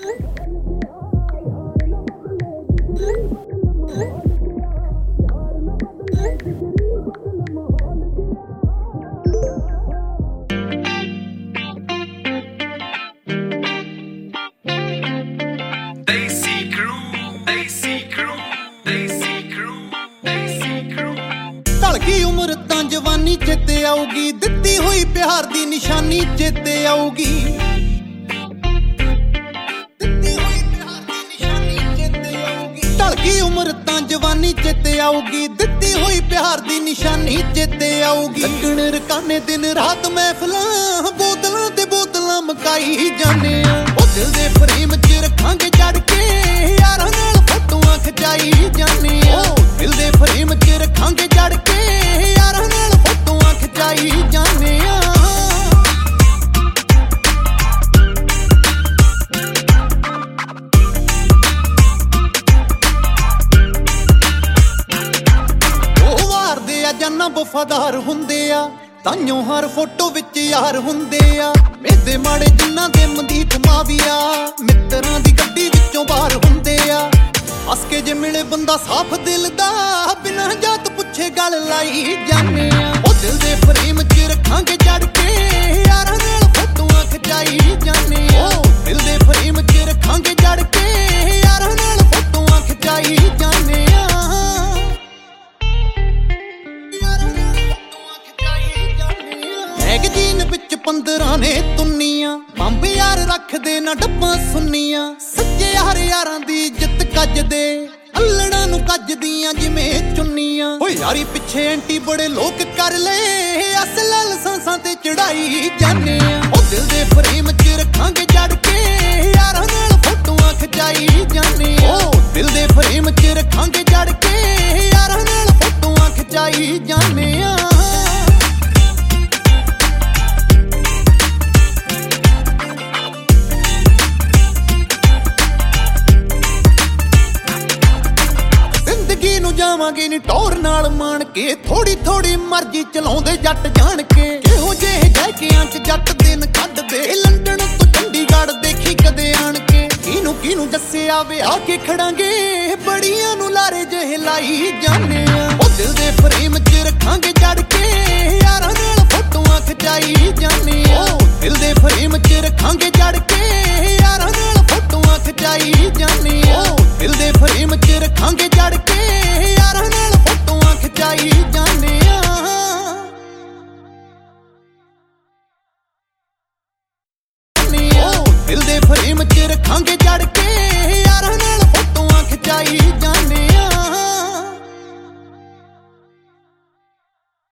ढलगी उम्र तां जवानी चेते आऊगी, दित्ती हुई प्यार दी निशानी चेते आऊगी। ढलगी उम्र तां जवानी चेते आऊगी, दित्ती हुई प्यार दी निशानी चेते आऊगी। लगन रकाने दिन रात महफिलां, बोतलां ते बोतलां मकाई जाने आ। ओ दिल दे फ्रेम च रखांगे जड़ के, यारां नाल फोटोआं खिचाई जाने आ। दिल दे फ्रेम च रखांगे जड़ के, यारां नाल फोटोआं खिचाई जाने आ। ਜਾਨਾ ਵਫਾਦਾਰ ਹੁੰਦੇ ਆ, ਤਾਈਓ ਹਰ ਫੋਟੋ ਵਿੱਚ ਯਾਰ ਹੁੰਦੇ ਆ। ਮੇਦੇ ਮਾੜੇ ਜਿੰਨਾਂ ਦੇ ਮਨਦੀਪ ਮਾਵੀਆ, ਮਿੱਤਰਾਂ ਦੀ ਗੱਡੀ ਵਿੱਚੋਂ ਬਾਹਰ ਹੁੰਦੇ ਆ। ਹੱਸ ਕੇ ਜੇ ਮਿਲੇ ਬੰਦਾ ਸਾਫ਼ ਦਿਲ ਦਾ, ਬਿਨਾਂ ਜਾਤ ਪੁੱਛੇ ਗੱਲ ਲਾਈ ਜਾਨੇ ਆ। ਉਹ ਦਿਲ ਦੇ ਫਰੇਮ 'ਚ ਰੱਖਾਂਗੇ ਜੜ ਕੇ, ਯਾਰਾਂ ਨਾਲ ਫੋਟੋਆਂ ਖਿਚਾਈ ਜਾਨੇ ਆ। ਉਹ ਦਿਲ ਦੇ ਫਰੇਮ 'ਚ ਰੱਖਾਂਗੇ ਜੜ ਕੇ, ਯਾਰਾਂ ਨਾਲ ਫੋਟੋਆਂ ਖਿਚਾਈ ਜਾਨੇ ਆ। ਮੈਗਜ਼ੀਨ ਵਿੱਚ 15 ਨੇ ਤੁੰਨੀਆਂ, ਬੰਬ ਯਾਰ ਰੱਖਦੇ ਨਾ ਡੱਬਾਂ ਸੁੰਨੀਆਂ। ਸੱਚੇ ਯਾਰ ਯਾਰਾਂ ਦੀ ਇੱਜ਼ਤ ਕੱਜਦੇ, ਅਲੜਾਂ ਨੂੰ ਕੱਜਦੀਆਂ ਜਿਵੇਂ ਚੁੰਨੀਆਂ। ਓ ਯਾਰੀ ਪਿੱਛੇ ਐਂਟੀ ਬੜੇ ਲੋਕ ਕਰ ਲਏ, ਅਸਲ ਲਾਇਸੈਂਸਾਂ ਤੇ ਚੜਾਈ ਜਾਨੇ ਆ। ਉਹ ਦਿਲ ਦੇ ਫਰੇਮ 'ਚ ਰੱਖਾਂਗੇ ਜੜ ਕੇ, ਯਾਰਾਂ ਨਾਲ ਫੋਟੋਆਂ ਖਿਚਾਈ ਜਾਨੇ ਆ। ਉਹ ਦਿਲ ਦੇ ਫਰੇਮ 'ਚ ਰੱਖਾਂਗੇ ਜੜ ਕੇ, ਯਾਰਾਂ ਨਾਲ ਫੋਟੋਆਂ ਖਿਚਾਈ ਜਾਨੇ ਆ। ਜਾਵਾਂਗੇ ਨੀ ਟੌਰ ਨਾਲ ਮਾਣ ਕੇ, ਥੋੜੀ ਥੋੜੀ ਮਰਜ਼ੀ ਚਲਾਉਂਦੇ ਜੱਟ ਜਾਣ ਕੇ। ਇਹੋ ਜਿਹੇ ਜੈਕਿਆਂ 'ਚ ਜੱਟ ਦਿਨ ਕੱਢਦੇ, ਲੰਡਨ ਤੋਂ ਚੰਡੀਗੜ੍ਹ ਦੇਖੀ ਕਦੇ ਆਣ ਕੇ। ਕਿਹਨੂੰ ਦੱਸਿਆ ਵਿਆਹ ਕੇ ਖੜਾਂਗੇ, ਬੜੀਆਂ ਨੂੰ ਲਾਰੇ ਜਿਹੇ ਲਾਈ ਜਾਨੇ ਆ। ਉਹ ਦਿਲ ਦੇ ਫਰੇਮ 'ਚ ਰੱਖਾਂਗੇ ਜੜ ਕੇ, ਯਾਰਾਂ ਨਾਲ ਫੋਟੋਆਂ ਖਿਚਾਈ ਜਾਨੇ ਆ। ਉਹ ਦਿਲ ਦੇ ਫਰੇਮ 'ਚ ਰੱਖਾਂਗੇ ਜੜ ਕੇ, ਯਾਰਾਂ ਨਾਲ ਫੋਟੋਆਂ ਖਿਚਾਈ ਜਾਨੇ ਆ। ਉਹ ਦਿਲ ਦੇ ਫਰੇਮ 'ਚ ਰੱਖਾਂਗੇ ਜੜ ਕੇ, ਯਾਰਾਂ ਨਾਲ ਫੋਟੋਆਂ ਖਿਚਾਈ ਜਾਨੇ ਆ। ਦਿਲ ਦੇ ਫਰੇਮ 'ਚ ਰੱਖਾਂਗੇ